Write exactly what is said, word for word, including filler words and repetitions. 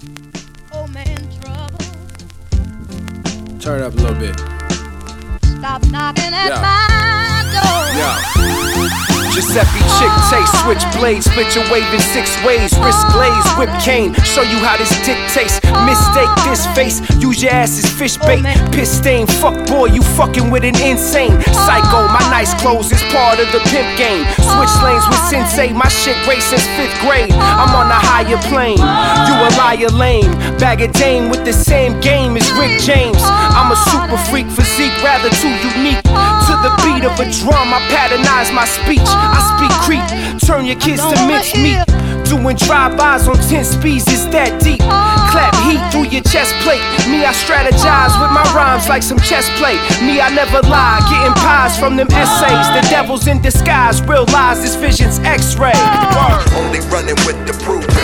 Oh man, trouble. Turn it up a little bit. Stop knocking at Yeah. my door. Yeah. Giuseppe chick taste, switch blades, split your wave in six ways. Wrist glaze, whip cane, show you how this dick tastes. Mistake this face, use your ass as fish bait. Piss stain, fuck boy, you fucking with an insane psycho. My nice clothes is part of the pimp game. Switch lanes with sensei, my shit great since fifth grade. I'm on a higher plane, you a liar lame. Bag of dame with the same game as Rick James. I'm a super freak, physique rather too unique. To the beat of a drum, I patternize my speech. I speak Creek, turn your kids to mincemeat. Doing drive-bys on ten speeds, it's that deep. Clap heat through your chest plate. Me, I strategize with my rhymes like some chess play. Me, I never lie, getting pies from them essays. The devil's in disguise, real lies, this vision's x-ray. Only running with the proof.